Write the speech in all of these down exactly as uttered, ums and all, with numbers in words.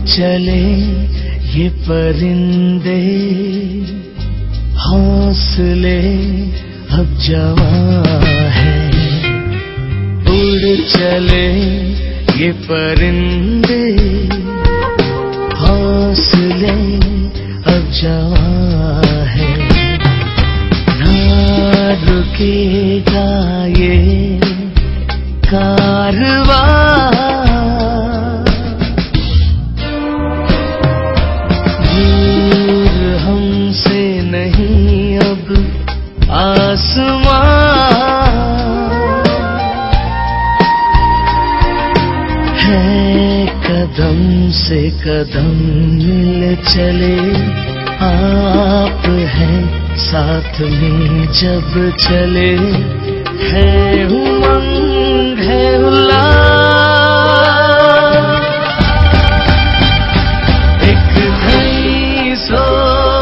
चले ये परिंदे, हौसले अब जवां है। उड़ चले ये परिंदे, हौसले अब जवां है। ना रुकेगा ये कारवां, दूर हमसे नहीं अब आसमां। है कदम से कदम मिल चले, आप हैं साथ में जब चले। है उमंग है उल्लास, एक नई सोच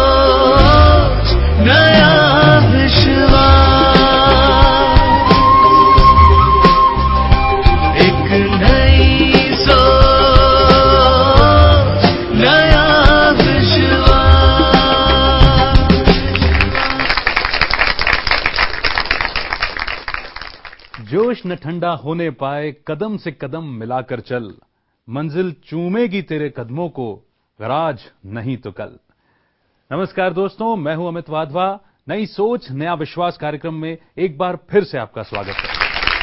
नया विश्वास, एक नई सोच नया विश्वास। जोश न ठंडा होने पाए, कदम से कदम मिलाकर चल। मंजिल चूमेगी तेरे कदमों को, गराज नहीं तो कल। नमस्कार दोस्तों, मैं हूं अमित वाधवा। नई सोच नया विश्वास कार्यक्रम में एक बार फिर से आपका स्वागत है।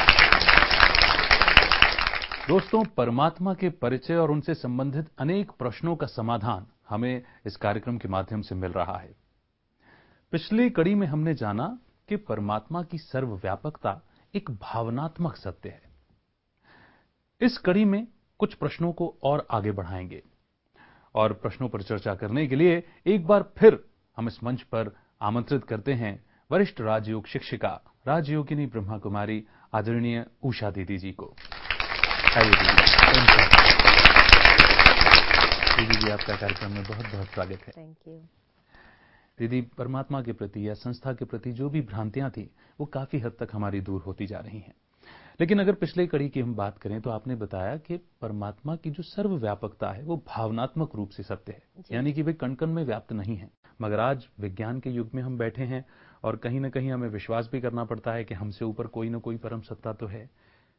दोस्तों, परमात्मा के परिचय और उनसे संबंधित अनेक प्रश्नों का समाधान हमें इस कार्यक्रम के माध्यम से मिल रहा है। पिछली कड़ी में हमने जाना कि परमात्मा की सर्वव्यापकता एक भावनात्मक सत्य है। इस कड़ी में कुछ प्रश्नों को और आगे बढ़ाएंगे और प्रश्नों पर चर्चा करने के लिए एक बार फिर हम इस मंच पर आमंत्रित करते हैं वरिष्ठ राजयोग शिक्षिका, राजयोगिनी ब्रह्मा कुमारी आदरणीय उषा दीदी जी को। आइए दीदी जी, आपका कार्यक्रम में बहुत बहुत स्वागत है। Thank you. दीदी, परमात्मा के प्रति या संस्था के प्रति जो भी भ्रांतियां थी वो काफी हद तक हमारी दूर होती जा रही हैं। लेकिन अगर पिछले कड़ी की हम बात करें तो आपने बताया कि परमात्मा की जो सर्वव्यापकता है वो भावनात्मक रूप से सत्य है, यानी कि वे कण कण में व्याप्त नहीं है। मगर आज विज्ञान के युग में हम बैठे हैं और कहीं ना कहीं हमें विश्वास भी करना पड़ता है कि हमसे ऊपर कोई ना कोई परम सत्ता तो है।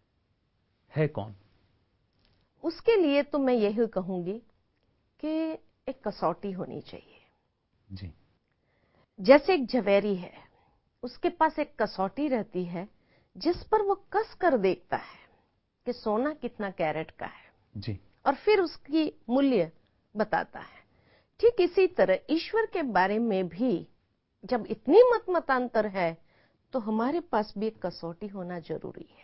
है कौन? उसके लिए तो मैं यही कहूंगी कि एक कसौटी होनी चाहिए। जी। जैसे एक झवेरी है, उसके पास एक कसौटी रहती है जिस पर वो कस कर देखता है कि सोना कितना कैरेट का है जी। और फिर उसकी मूल्य बताता है। ठीक इसी तरह ईश्वर के बारे में भी जब इतनी मत मतांतर है तो हमारे पास भी एक कसौटी होना जरूरी है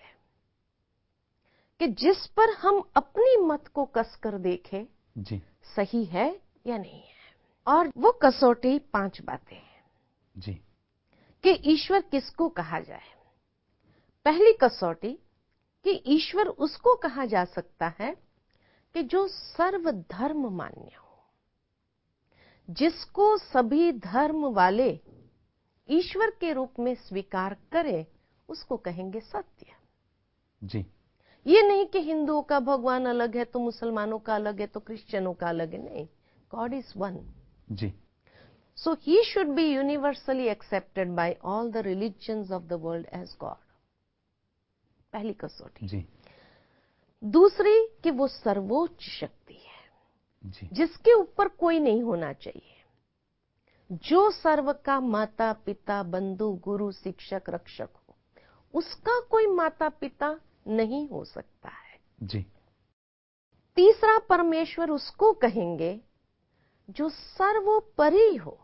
कि जिस पर हम अपनी मत को कस कर देखें जी। सही है या नहीं है। और वो कसौटी पांच बातें हैं जी। कि ईश्वर किसको कहा जाए। पहली कसौटी कि ईश्वर उसको कहा जा सकता है कि जो सर्वधर्म मान्य हो, जिसको सभी धर्म वाले ईश्वर के रूप में स्वीकार करें, उसको कहेंगे सत्य। जी। ये नहीं कि हिंदुओं का भगवान अलग है तो मुसलमानों का अलग है तो क्रिश्चियनों का अलग है, नहीं। God is one. जी। So he should be universally accepted by all the religions of the world as God. पहली कसौटी। जी। दूसरी कि वो सर्वोच्च शक्ति है जी। जिसके ऊपर कोई नहीं होना चाहिए, जो सर्व का माता पिता बंधु गुरु शिक्षक रक्षक हो, उसका कोई माता पिता नहीं हो सकता है। जी। तीसरा परमेश्वर उसको कहेंगे जो सर्वोपरि हो,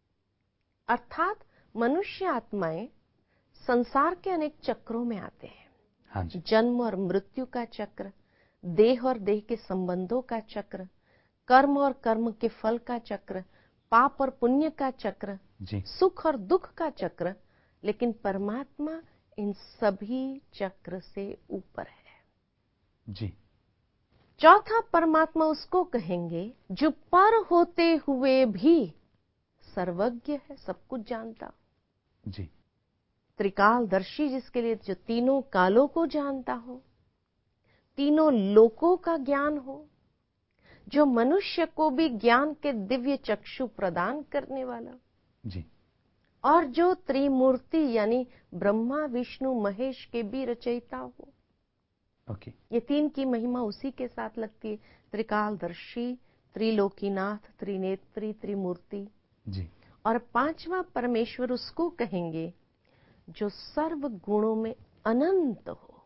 अर्थात मनुष्य आत्माएं संसार के अनेक चक्रों में आते हैं। हाँ जी। जन्म और मृत्यु का चक्र, देह और देह के संबंधों का चक्र, कर्म और कर्म के फल का चक्र, पाप और पुण्य का चक्र, जी। सुख और दुख का चक्र। लेकिन परमात्मा इन सभी चक्र से ऊपर है। जी। चौथा परमात्मा उसको कहेंगे जो पर होते हुए भी सर्वज्ञ है, सब कुछ जानता। जी। त्रिकालदर्शी, जिसके लिए जो तीनों कालों को जानता हो, तीनों लोकों का ज्ञान हो, जो मनुष्य को भी ज्ञान के दिव्य चक्षु प्रदान करने वाला, जी, और जो त्रिमूर्ति यानी ब्रह्मा विष्णु महेश के भी रचयिता हो। ओके, ये तीन की महिमा उसी के साथ लगती है। त्रिकालदर्शी, त्रिलोकीनाथ, त्रिनेत्री, त्रिमूर्ति। जी, और पांचवा परमेश्वर उसको कहेंगे जो सर्व गुणों में अनंत हो,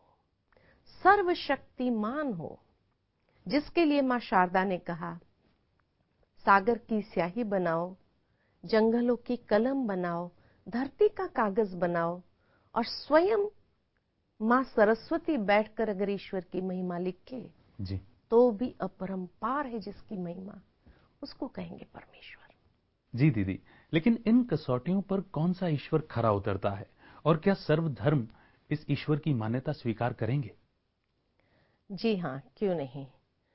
सर्वशक्तिमान हो, जिसके लिए मां शारदा ने कहा सागर की स्याही बनाओ, जंगलों की कलम बनाओ, धरती का कागज बनाओ, और स्वयं मां सरस्वती बैठकर अगर ईश्वर की महिमा लिखे जी, तो भी अपरंपार है जिसकी महिमा, उसको कहेंगे परमेश्वर। जी दीदी, लेकिन इन कसौटियों पर कौन सा ईश्वर खरा उतरता है, और क्या सर्वधर्म इस ईश्वर की मान्यता स्वीकार करेंगे? जी हाँ, क्यों नहीं।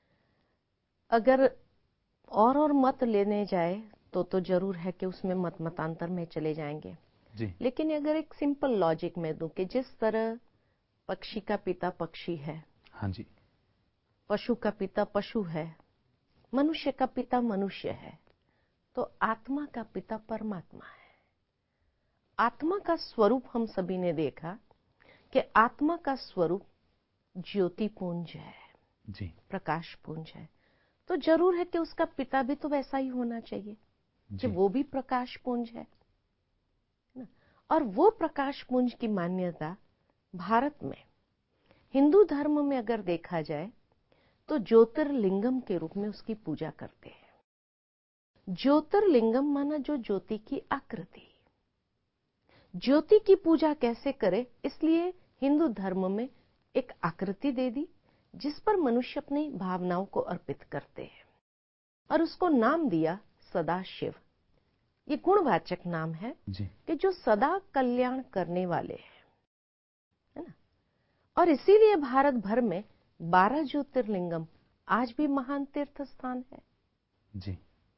अगर और और मत लेने जाए तो तो जरूर है कि उसमें मत मतांतर में चले जाएंगे। जी, लेकिन अगर एक सिंपल लॉजिक में दूं कि जिस तरह पक्षी का पिता पक्षी है, हाँ जी, पशु का पिता पशु है, मनुष्य का पिता मनुष्य है, तो आत्मा का पिता परमात्मा है। आत्मा का स्वरूप हम सभी ने देखा कि आत्मा का स्वरूप ज्योति पुंज है, जी, प्रकाश पुंज है। तो जरूर है कि उसका पिता भी तो वैसा ही होना चाहिए कि जी, वो भी प्रकाश पुंज है ना। और वो प्रकाश पुंज की मान्यता भारत में हिंदू धर्म में अगर देखा जाए तो ज्योतिर्लिंगम के रूप में उसकी पूजा करते हैं। ज्योतिर्लिंगम माना जो ज्योति की आकृति। ज्योति की पूजा कैसे करे, इसलिए हिंदू धर्म में एक आकृति दे दी जिस पर मनुष्य अपनी भावनाओं को अर्पित करते हैं, और उसको नाम दिया सदाशिव। ये गुणवाचक नाम है जी, कि जो सदा कल्याण करने वाले हैं, है ना। और इसीलिए भारत भर में बारह ज्योतिर्लिंगम आज भी महान तीर्थ स्थान है। जी,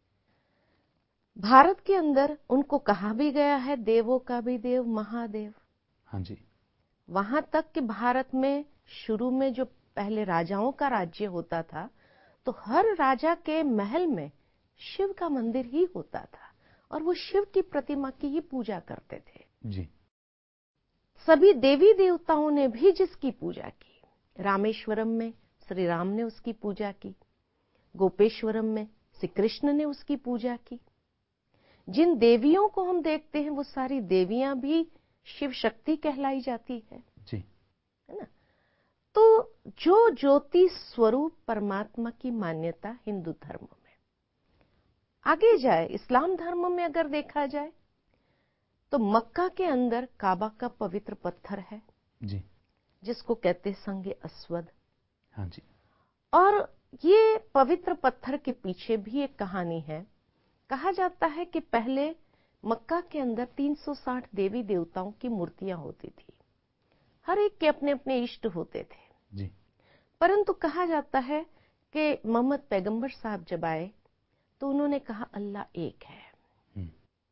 भारत के अंदर उनको कहा भी गया है देवों का भी देव महादेव। हाँ जी, वहां तक कि भारत में शुरू में जो पहले राजाओं का राज्य होता था तो हर राजा के महल में शिव का मंदिर ही होता था, और वो शिव की प्रतिमा की ही पूजा करते थे। जी, सभी देवी देवताओं ने भी जिसकी पूजा की, रामेश्वरम में श्री राम ने उसकी पूजा की, गोपेश्वरम में श्री कृष्ण ने उसकी पूजा की। जिन देवियों को हम देखते हैं वो सारी देवियां भी शिव शक्ति कहलाई जाती है, जी, है ना। तो जो ज्योति स्वरूप परमात्मा की मान्यता हिंदू धर्म में। आगे जाए इस्लाम धर्म में अगर देखा जाए तो मक्का के अंदर काबा का पवित्र पत्थर है जी, जिसको कहते संगे अस्वद। हाँ जी, और ये पवित्र पत्थर के पीछे भी एक कहानी है। कहा जाता है कि पहले मक्का के अंदर तीन सौ साठ देवी देवताओं की मूर्तियां होती थी, हर एक के अपने अपने इष्ट होते थे। जी, परंतु कहा जाता है कि मोहम्मद पैगंबर साहब जब आए तो उन्होंने कहा अल्लाह एक है। हम्म,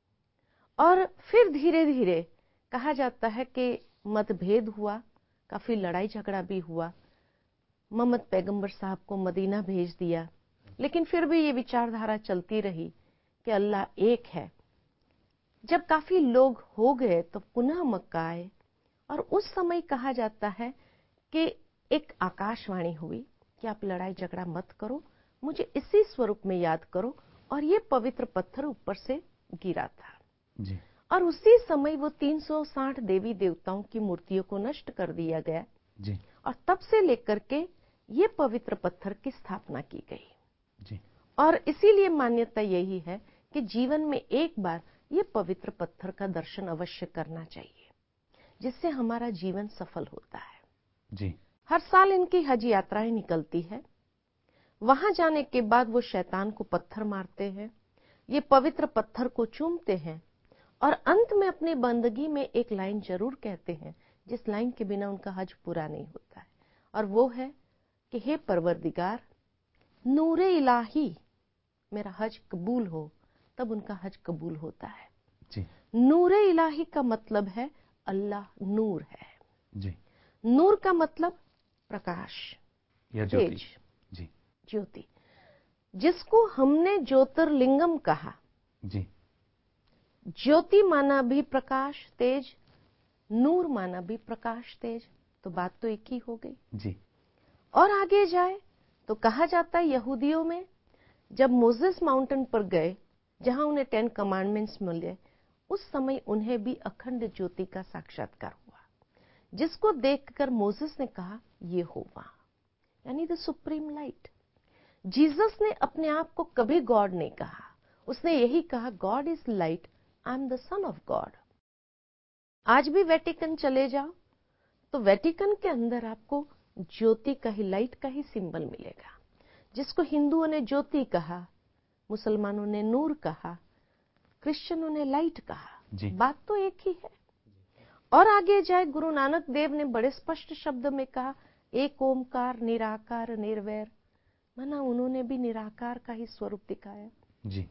और फिर धीरे धीरे कहा जाता है कि मतभेद हुआ, काफी लड़ाई झगड़ा भी हुआ। मोहम्मद पैगंबर साहब को मदीना भेज दिया, लेकिन फिर भी ये विचारधारा चलती रही कि अल्लाह एक है। जब काफी लोग हो गए तो पुनः मक्का आए, और उस समय कहा जाता है कि एक आकाशवाणी हुई कि आप लड़ाई झगड़ा मत करो, मुझे इसी स्वरूप में याद करो, और ये पवित्र पत्थर ऊपर से गिरा था। जी, और उसी समय वो तीन सौ साठ देवी देवताओं की मूर्तियों को नष्ट कर दिया गया, जी, और तब से लेकर के ये पवित्र पत्थर की स्थापना की गई। जी, और इसीलिए मान्यता यही है कि जीवन में एक बार ये पवित्र पत्थर का दर्शन अवश्य करना चाहिए, जिससे हमारा जीवन सफल होता है। जी, हर साल इनकी हज यात्राएं निकलती है। वहां जाने के बाद वो शैतान को पत्थर मारते हैं, ये पवित्र पत्थर को चूमते हैं, और अंत में अपनी बंदगी में एक लाइन जरूर कहते हैं जिस लाइन के बिना उनका हज पूरा नहीं होता है, और वो है कि हे परवरदिगार, नूरे इलाही मेरा हज कबूल हो। तब उनका हज कबूल होता है। जी, नूरे इलाही का मतलब है अल्लाह नूर है। जी, नूर का मतलब प्रकाश, या ज्योति, तेज, जी, ज्योति। जिसको हमने ज्योतिर्लिंगम कहा। जी। ज्योति माना भी प्रकाश तेज, नूर माना भी प्रकाश तेज, तो बात तो एक ही हो गई। जी। और आगे जाए तो कहा जाता है यहूदियों में जब मोसेस माउंटेन पर गए जहां उन्हें टेन कमांडमेंट्स मिले, उस समय उन्हें भी अखंड ज्योति का साक्षात्कार हुआ, जिसको देखकर मोसेस ने कहा ये होगा, यानी द सुप्रीम लाइट। जीसस ने अपने आप को कभी गॉड नहीं कहा, उसने यही कहा God is light, I am the son of God. आज भी वेटिकन चले जाओ तो वेटिकन के अंदर आपको ज्योति का ही, लाइट का ही सिंबल मिलेगा, जिसको हिंदुओं ने ज्योति कहा, मुसलमानों ने नूर कहा, क्रिश्चियनों ने लाइट कहा, बात तो एक ही है। और आगे जाए गुरु नानक देव ने बड़े स्पष्ट शब्द में कहा एक ओमकार निराकार निर्वैर, माना उन्होंने भी निराकार का ही स्वरूप दिखाया। जी।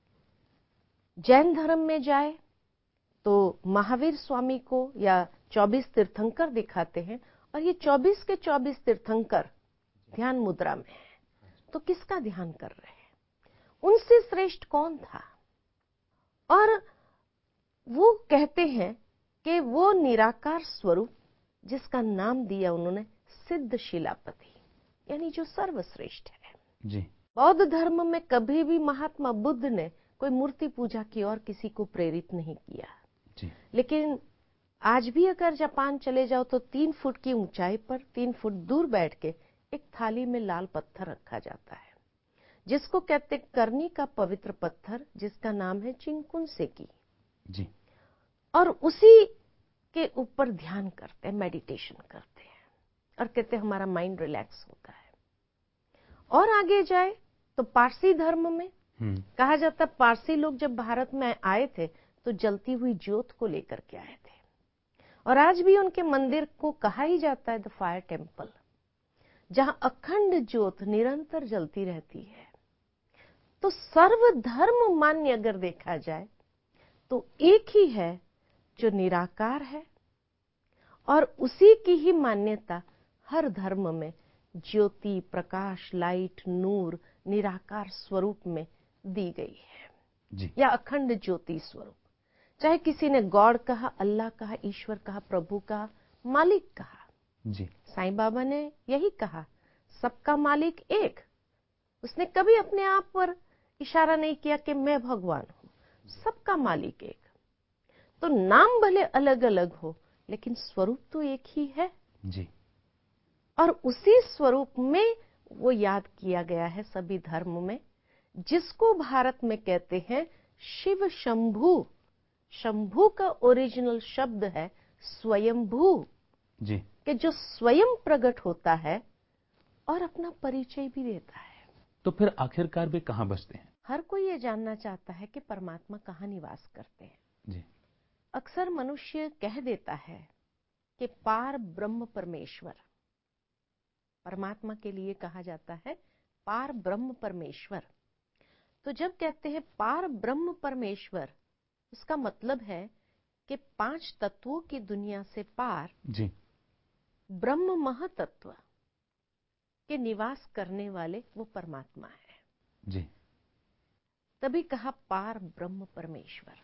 जैन धर्म में जाए तो महावीर स्वामी को या चौबीस तीर्थंकर दिखाते हैं, और ये चौबीस के चौबीस तीर्थंकर ध्यान मुद्रा में है, तो किसका ध्यान कर रहे हैं? उनसे श्रेष्ठ कौन था? और वो कहते हैं कि वो निराकार स्वरूप जिसका नाम दिया उन्होंने सिद्ध शिलापति, यानी जो सर्वश्रेष्ठ है। जी। बौद्ध धर्म में कभी भी महात्मा बुद्ध ने कोई मूर्ति पूजा की और किसी को प्रेरित नहीं किया। जी। लेकिन आज भी अगर जापान चले जाओ तो तीन फुट की ऊंचाई पर तीन फुट दूर बैठ के एक थाली में लाल पत्थर रखा जाता है, जिसको कहते करनी का पवित्र पत्थर, जिसका नाम है चिंकुनसेकी। जी। और उसी के ऊपर ध्यान करते हैं, मेडिटेशन करते हैं, और कहते हैं हमारा माइंड रिलैक्स होता है। और आगे जाए तो पारसी धर्म में कहा जाता है पारसी लोग जब भारत में आए थे तो जलती हुई ज्योत को लेकर के आए थे, और आज भी उनके मंदिर को कहा ही जाता है द फायर टेम्पल, जहां अखंड ज्योत निरंतर जलती रहती है। तो सर्वधर्म मान्य अगर देखा जाए तो एक ही है जो निराकार है, और उसी की ही मान्यता हर धर्म में ज्योति, प्रकाश, लाइट, नूर, निराकार स्वरूप में दी गई है। जी। या अखंड ज्योति स्वरूप, चाहे किसी ने गॉड कहा, अल्लाह कहा, ईश्वर कहा, प्रभु कहा, मालिक कहा। जी। साईं बाबा ने यही कहा सबका मालिक एक। उसने कभी अपने आप पर इशारा नहीं किया कि मैं भगवान हूं, सबका मालिक एक। तो नाम भले अलग अलग हो लेकिन स्वरूप तो एक ही है। जी। और उसी स्वरूप में वो याद किया गया है सभी धर्म में, जिसको भारत में कहते हैं शिव शंभु। शंभु का ओरिजिनल शब्द है स्वयंभू, जी। कि जो स्वयं प्रकट होता है और अपना परिचय भी देता है। तो फिर आखिरकार वे कहां बसते हैं? हर कोई ये जानना चाहता है कि परमात्मा कहां निवास करते हैं। जी। अक्सर मनुष्य कह देता है कि पार ब्रह्म परमेश्वर, परमात्मा के लिए कहा जाता है पार ब्रह्म परमेश्वर। तो जब कहते हैं पार ब्रह्म परमेश्वर, उसका मतलब है कि पांच तत्वों की दुनिया से पार जी। ब्रह्म महतत्व के निवास करने वाले वो परमात्मा है। जी। तभी कहा पार ब्रह्म परमेश्वर।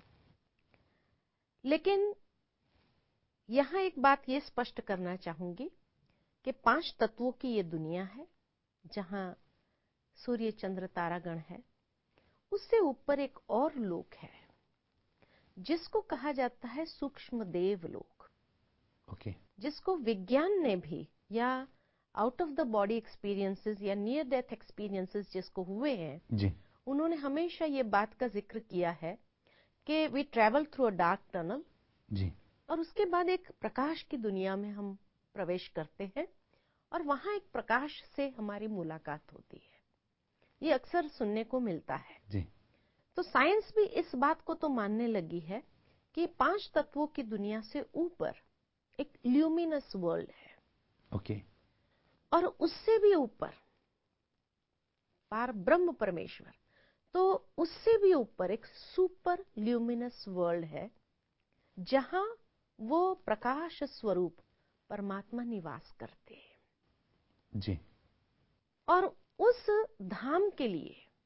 लेकिन यहां एक बात ये स्पष्ट करना चाहूंगी कि पांच तत्वों की ये दुनिया है जहां सूर्य चंद्र तारागण है, उससे ऊपर एक और लोक है जिसको कहा जाता है सूक्ष्म देव लोक। ओके। जिसको विज्ञान ने भी, या out of the body experiences या नियर डेथ एक्सपीरियंसेस जिसको हुए हैं, जी। उन्होंने हमेशा ये बात का जिक्र किया है कि we travel through a dark tunnel, जी। और उसके बाद एक प्रकाश की दुनिया में हम प्रवेश करते हैं और वहां एक प्रकाश से हमारी मुलाकात होती है। ये अक्सर सुनने को मिलता है। जी। तो साइंस भी इस बात को तो मानने लगी है कि पांच तत्वों की दुनिया से ऊपर एक ल्यूमिनस वर्ल्ड है। ओके। और उससे भी ऊपर पार ब्रह्म परमेश्वर, तो उससे भी ऊपर एक सुपर ल्यूमिनस वर्ल्ड है जहां वो प्रकाश स्वरूप परमात्मा निवास करते हैं। जी। और उस धाम के लिए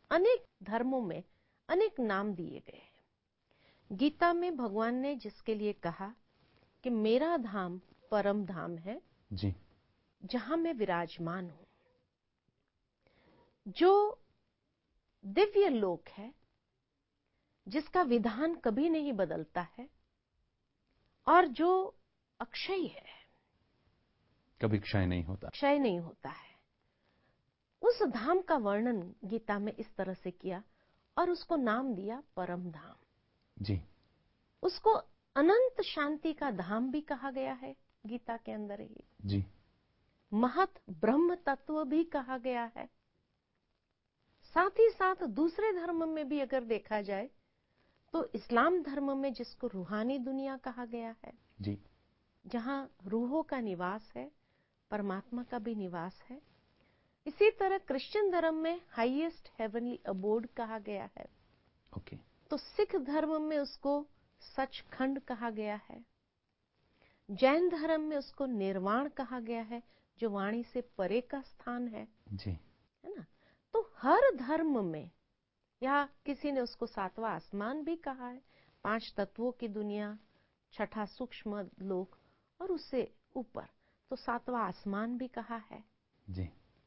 अनेक धर्मों में अनेक नाम दिए गए हैं। गीता में भगवान ने जिसके लिए कहा कि मेरा धाम परम धाम है जी जहां मैं विराजमान हूं, जो दिव्य लोक है, जिसका विधान कभी नहीं बदलता है और जो अक्षय है, कभी क्षय नहीं होता। क्षय नहीं होता है, उस धाम का वर्णन गीता में इस तरह से किया और उसको नाम दिया परम धाम। जी उसको अनंत शांति का धाम भी कहा गया है गीता के अंदर ही। जी महत ब्रह्म तत्व भी कहा गया है। साथ ही साथ दूसरे धर्म में भी अगर देखा जाए तो इस्लाम धर्म में जिसको रूहानी दुनिया कहा गया है, जी जहां रूहों का निवास है, परमात्मा का भी निवास है। इसी तरह क्रिश्चियन धर्म में हाईएस्ट हेवनली अबोर्ड कहा गया है। ओके। तो सिख धर्म में उसको सचखंड कहा गया है। जैन धर्म में उसको निर्वाण कहा गया है, जो वाणी से परे का स्थान है, जी है ना। तो हर धर्म में, या किसी ने उसको सातवां आसमान भी कहा है, पांच तत्वों की दुनिया, छठा सूक्ष्म लोक और उससे ऊपर तो सातवां आसमान भी कहा है। जी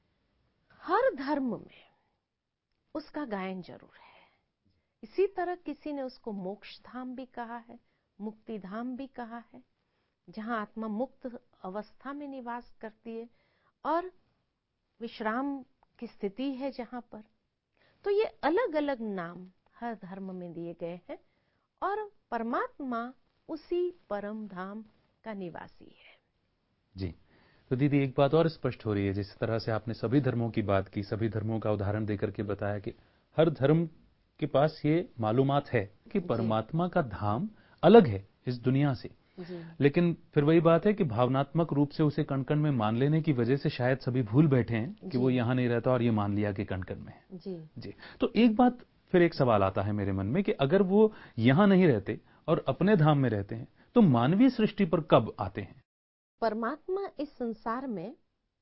हर धर्म में उसका गायन जरूर है। इसी तरह किसी ने उसको मोक्ष धाम भी कहा है, मुक्ति धाम भी कहा है, जहां आत्मा मुक्त अवस्था में निवास करती है और विश्राम की स्थिति है जहां पर। तो ये अलग अलग नाम हर धर्म में दिए गए हैं और परमात्मा उसी परम धाम का निवासी है। जी तो दीदी एक बात और स्पष्ट हो रही है, जिस तरह से आपने सभी धर्मों की बात की, सभी धर्मों का उदाहरण देकर के बताया कि हर धर्म के पास ये मालूमात है कि परमात्मा का धाम अलग है इस दुनिया से। जी। लेकिन फिर वही बात है कि भावनात्मक रूप से उसे कण कण में मान लेने की वजह से शायद सभी भूल बैठे हैं कि वो यहाँ नहीं रहता और ये मान लिया कि कण कण में है। जी जी तो एक बात फिर एक सवाल आता है मेरे मन में कि अगर वो यहाँ नहीं रहते और अपने धाम में रहते हैं तो मानवीय सृष्टि पर कब आते हैं? परमात्मा इस संसार में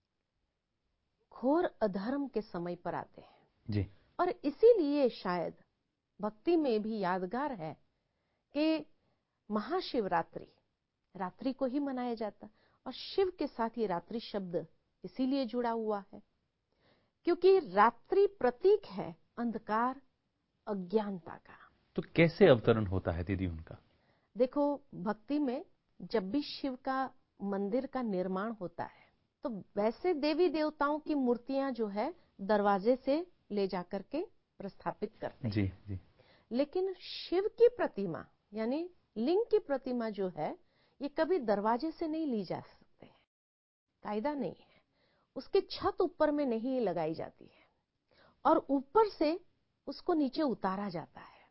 घोर अधर्म के समय पर आते हैं जी और इसीलिए शायद भक्ति में भी यादगार है कि महाशिवरात्रि रात्रि को ही मनाया जाता और शिव के साथ ये रात्रि शब्द इसीलिए जुड़ा हुआ है क्योंकि रात्रि प्रतीक है अंधकार, अज्ञानता का। तो कैसे अवतरण होता है दीदी उनका? देखो, भक्ति में जब भी शिव का मंदिर का निर्माण होता है तो वैसे देवी देवताओं की मूर्तियां जो है दरवाजे से ले जाकर के प्रस्थापित करते हैं। जी जी लेकिन शिव की प्रतिमा यानी लिंग की प्रतिमा जो है ये कभी दरवाजे से नहीं ली जा सकते हैं, कायदा नहीं है। उसकी छत ऊपर में नहीं लगाई जाती है और ऊपर से उसको नीचे उतारा जाता है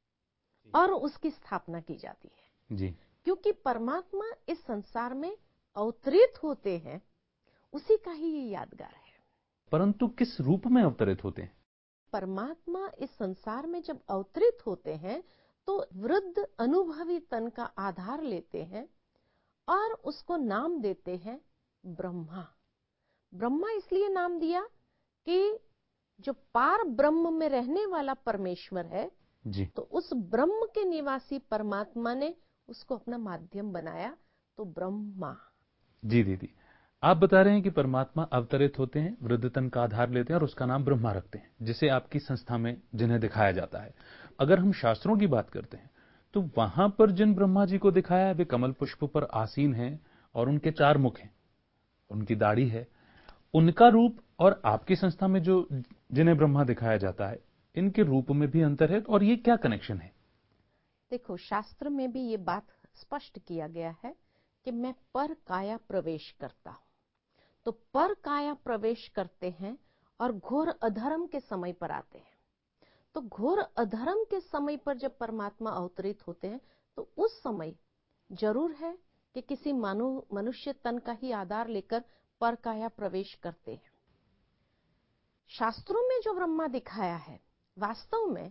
और उसकी स्थापना की जाती है। जी क्योंकि परमात्मा इस संसार में अवतरित होते हैं, उसी का ही ये यादगार है। परंतु किस रूप में अवतरित होते हैं? परमात्मा इस संसार में जब अवतरित होते हैं तो वृद्ध अनुभवी तन का आधार लेते हैं और उसको नाम देते हैं ब्रह्मा। ब्रह्मा इसलिए नाम दिया कि जो पार ब्रह्म में रहने वाला परमेश्वर है जी तो उस ब्रह्म के निवासी परमात्मा ने उसको अपना माध्यम बनाया, तो ब्रह्मा। जी दीदी आप बता रहे हैं कि परमात्मा अवतरित होते हैं, वृद्ध तन का आधार लेते हैं और उसका नाम ब्रह्मा रखते हैं, जिसे आपकी संस्था में जिन्हें दिखाया जाता है। अगर हम शास्त्रों की बात करते हैं तो वहां पर जिन ब्रह्मा जी को दिखाया है वे कमल पुष्प पर आसीन हैं और उनके चार मुख हैं, उनकी दाढ़ी है। उनका रूप और आपकी संस्था में जो जिन्हें ब्रह्मा दिखाया जाता है इनके रूप में भी अंतर है, और ये क्या कनेक्शन है? देखो, शास्त्र में भी ये बात स्पष्ट किया गया है कि मैं पर काया प्रवेश करता हूं। तो पर काया प्रवेश करते हैं और घोर अधर्म के समय पर आते हैं। तो घोर अधर्म के समय पर जब परमात्मा अवतरित होते हैं तो उस समय जरूर है कि किसी मानव मनुष्य तन का ही आधार लेकर पर काया प्रवेश करते हैं। शास्त्रों में जो ब्रह्मा दिखाया है वास्तव में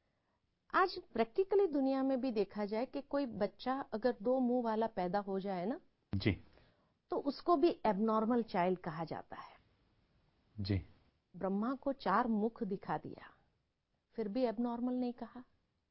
आज प्रैक्टिकली दुनिया में भी देखा जाए कि कोई बच्चा अगर दो मुंह वाला पैदा हो जाए ना जी तो उसको भी एबनॉर्मल चाइल्ड कहा जाता है। जी ब्रह्मा को चार मुख दिखा दिया फिर भी एबनॉर्मल नहीं कहा।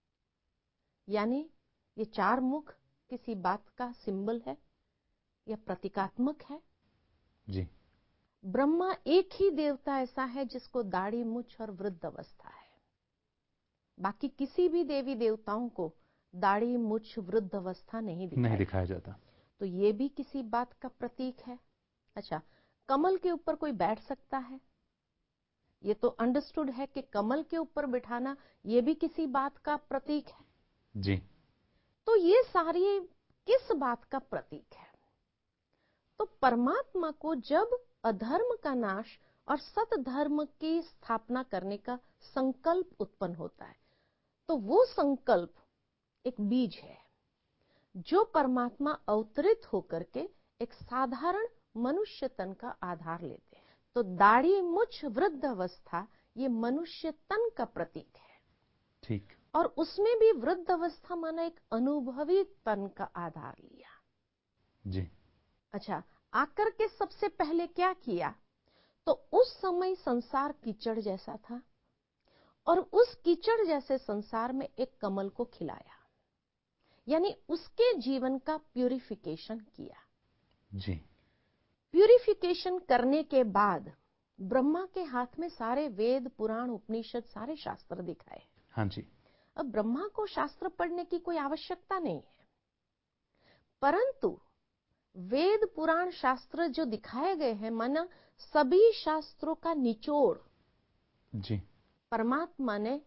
यानी ये चार मुख किसी बात का सिंबल है या प्रतीकात्मक है। जी। ब्रह्मा एक ही देवता ऐसा है जिसको दाढ़ी, मूछ और वृद्ध अवस्था है। बाकी किसी भी देवी देवताओं को दाढ़ी, मूछ, वृद्ध अवस्था नहीं दिखाई नहीं दिखाया जाता। तो ये भी किसी बात का प्रतीक है। अच्छा, कमल के ऊपर कोई बैठ सकता है, ये तो अंडरस्टूड है कि कमल के ऊपर बिठाना ये भी किसी बात का प्रतीक है। जी। तो ये सारी किस बात का प्रतीक है? तो परमात्मा को जब अधर्म का नाश और सत धर्म की स्थापना करने का संकल्प उत्पन्न होता है, तो वो संकल्प एक बीज है जो परमात्मा अवतरित होकर के एक साधारण मनुष्य तन का आधार लेते हैं। तो दाढ़ी, मूछ, वृद्ध अवस्था ये मनुष्य तन का प्रतीक है। ठीक। और उसमें भी वृद्ध अवस्था माना एक अनुभवी तन का आधार लिया। जी। अच्छा, आकर के सबसे पहले क्या किया? तो उस समय संसार कीचड़ जैसा था और उस कीचड़ जैसे संसार में एक कमल को खिलाया, यानी उसके जीवन का प्यूरिफिकेशन किया। जी। प्यूरिफिकेशन करने के बाद ब्रह्मा के हाथ में सारे वेद, पुराण, उपनिषद, सारे शास्त्र दिखाए। हाँ जी। अब ब्रह्मा को शास्त्र पढ़ने की कोई आवश्यकता नहीं है, परंतु वेद, पुराण, शास्त्र जो दिखाए गए हैं, माना सभी शास्त्रों का निचोड़ जी। परमात्मा ने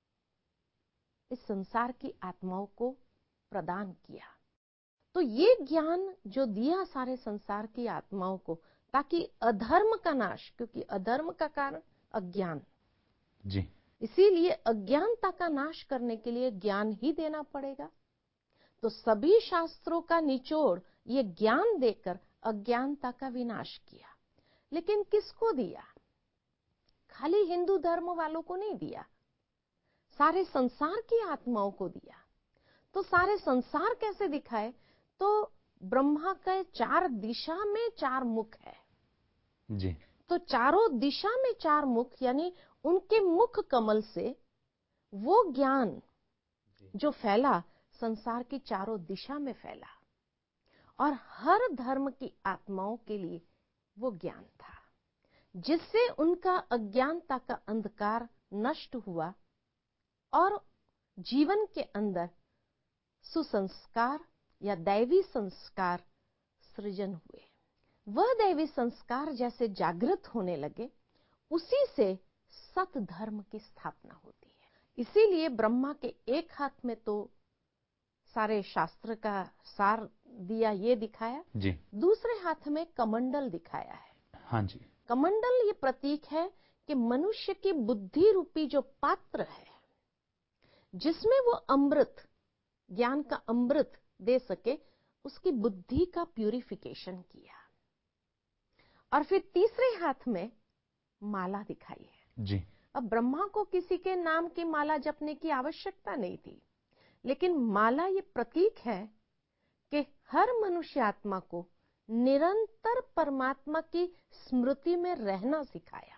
इस संसार की आत्माओं को प्रदान किया। तो ये ज्ञान जो दिया सारे संसार की आत्माओं को, ताकि अधर्म का नाश, क्योंकि अधर्म का कारण अज्ञान, जी। इसीलिए अज्ञानता का नाश करने के लिए ज्ञान ही देना पड़ेगा। तो सभी शास्त्रों का निचोड़ ये ज्ञान देकर अज्ञानता का विनाश किया। लेकिन किसको दिया? खाली हिंदू धर्म वालों को नहीं दिया, सारे संसार की आत्माओं को दिया। तो सारे संसार कैसे दिखाए? तो ब्रह्मा के चार दिशा में चार मुख है। जी। तो चारों दिशा में चार मुख, यानी उनके मुख कमल से वो ज्ञान जो फैला संसार की चारों दिशा में फैला, और हर धर्म की आत्माओं के लिए वो ज्ञान था, जिससे उनका अज्ञानता का अंधकार नष्ट हुआ और जीवन के अंदर सुसंस्कार या दैवी संस्कार सृजन हुए। वह दैवी संस्कार जैसे जागृत होने लगे, उसी से सत धर्म की स्थापना होती है। इसीलिए ब्रह्मा के एक हाथ में तो सारे शास्त्र का सार दिया, ये दिखाया जी। दूसरे हाथ में कमंडल दिखाया है। हाँ जी। कमंडल ये प्रतीक है कि मनुष्य की बुद्धि रूपी जो पात्र है, जिसमें वो अमृत, ज्ञान का अमृत दे सके, उसकी बुद्धि का प्यूरिफिकेशन किया। और फिर तीसरे हाथ में माला दिखाई है। जी। अब ब्रह्मा को किसी के नाम की माला जपने की आवश्यकता नहीं थी, लेकिन माला ये प्रतीक है कि हर मनुष्य आत्मा को निरंतर परमात्मा की स्मृति में रहना सिखाया,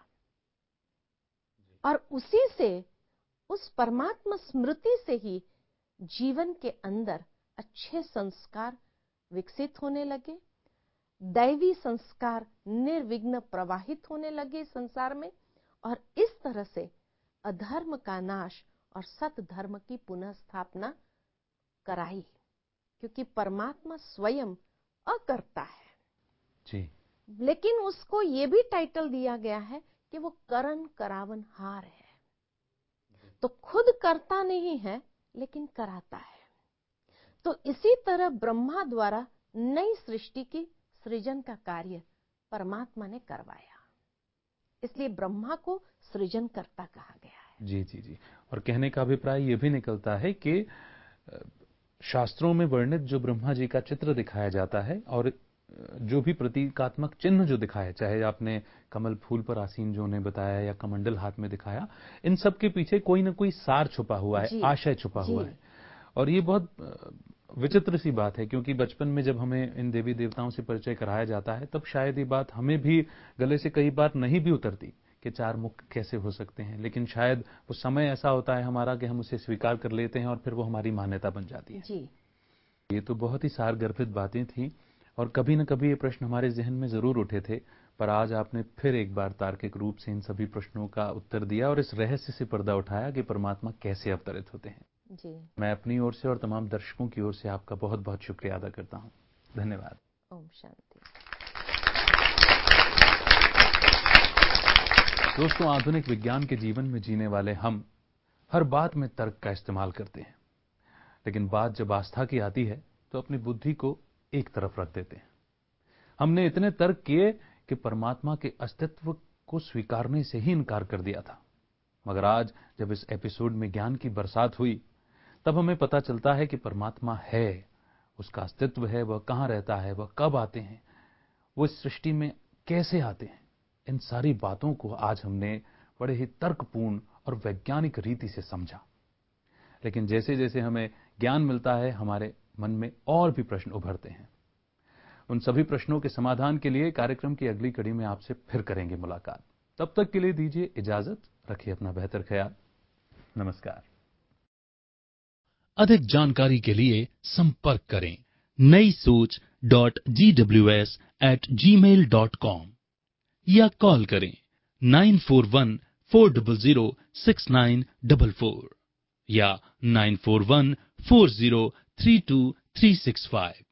और उसी से, उस परमात्मा स्मृति से ही जीवन के अंदर अच्छे संस्कार विकसित होने लगे, दैवी संस्कार निर्विघ्न प्रवाहित होने लगे संसार में, और इस तरह से अधर्म का नाश और सत धर्म की पुनः स्थापना कराई। क्योंकि परमात्मा स्वयं अकर्ता है, जी। लेकिन उसको ये भी टाइटल दिया गया है कि वो करन करावनहार है। तो खुद करता नहीं है, लेकिन कराता है। तो इसी तरह ब्रह्मा द्वारा नई सृष्टि की सृजन का कार्य परमात्मा ने करवाया, इसलिए ब्रह्मा को सृजनकर्ता कहा गया है। जी जी जी। और कहने का अभिप्राय यह भी निकलता है कि शास्त्रों में वर्णित जो ब्रह्मा जी का चित्र दिखाया जाता है, और जो भी प्रतीकात्मक चिन्ह जो दिखाया, चाहे आपने कमल फूल पर आसीन जो उन्हें बताया या कमंडल हाथ में दिखाया, इन सब के पीछे कोई ना कोई सार छुपा हुआ है, आशय छुपा हुआ है। और ये बहुत विचित्र सी बात है, क्योंकि बचपन में जब हमें इन देवी देवताओं से परिचय कराया जाता है, तब शायद ये बात हमें भी गले से कई बार नहीं भी उतरती कि चार मुख कैसे हो सकते हैं, लेकिन शायद वो समय ऐसा होता है हमारा कि हम उसे स्वीकार कर लेते हैं और फिर वो हमारी मान्यता बन जाती है। जी, ये तो बहुत ही सारगर्भित बातें थी और कभी न कभी ये प्रश्न हमारे जहन में जरूर उठे थे, पर आज आपने फिर एक बार तार्किक रूप से इन सभी प्रश्नों का उत्तर दिया और इस रहस्य से पर्दा उठाया कि परमात्मा कैसे अवतरित होते हैं। जी। मैं अपनी ओर से और तमाम दर्शकों की ओर से आपका बहुत बहुत शुक्रिया अदा करता हूँ। धन्यवाद। ओम शांति। दोस्तों, आधुनिक विज्ञान के जीवन में जीने वाले हम हर बात में तर्क का इस्तेमाल करते हैं, लेकिन बात जब आस्था की आती है तो अपनी बुद्धि को एक तरफ रख देते हैं। हमने इतने तर्क किए कि परमात्मा के अस्तित्व को स्वीकारने से ही इनकार कर दिया था, मगर आज जब इस एपिसोड में ज्ञान की बरसात हुई तब हमें पता चलता है कि परमात्मा है, उसका अस्तित्व है, वह कहां रहता है, वह कब आते हैं, वो इस सृष्टि में कैसे आते हैं। इन सारी बातों को आज हमने बड़े ही तर्कपूर्ण और वैज्ञानिक रीति से समझा। लेकिन जैसे जैसे हमें ज्ञान मिलता है हमारे मन में और भी प्रश्न उभरते हैं। उन सभी प्रश्नों के समाधान के लिए कार्यक्रम की अगली कड़ी में आपसे फिर करेंगे मुलाकात। तब तक के लिए दीजिए इजाजत, रखिए अपना बेहतर ख्याल। नमस्कार। अधिक जानकारी के लिए संपर्क करें नई सोच dot G W S at Gmail dot com या कॉल करें nine four one four zero zero six nine four four या nine four one four zero three two three six five.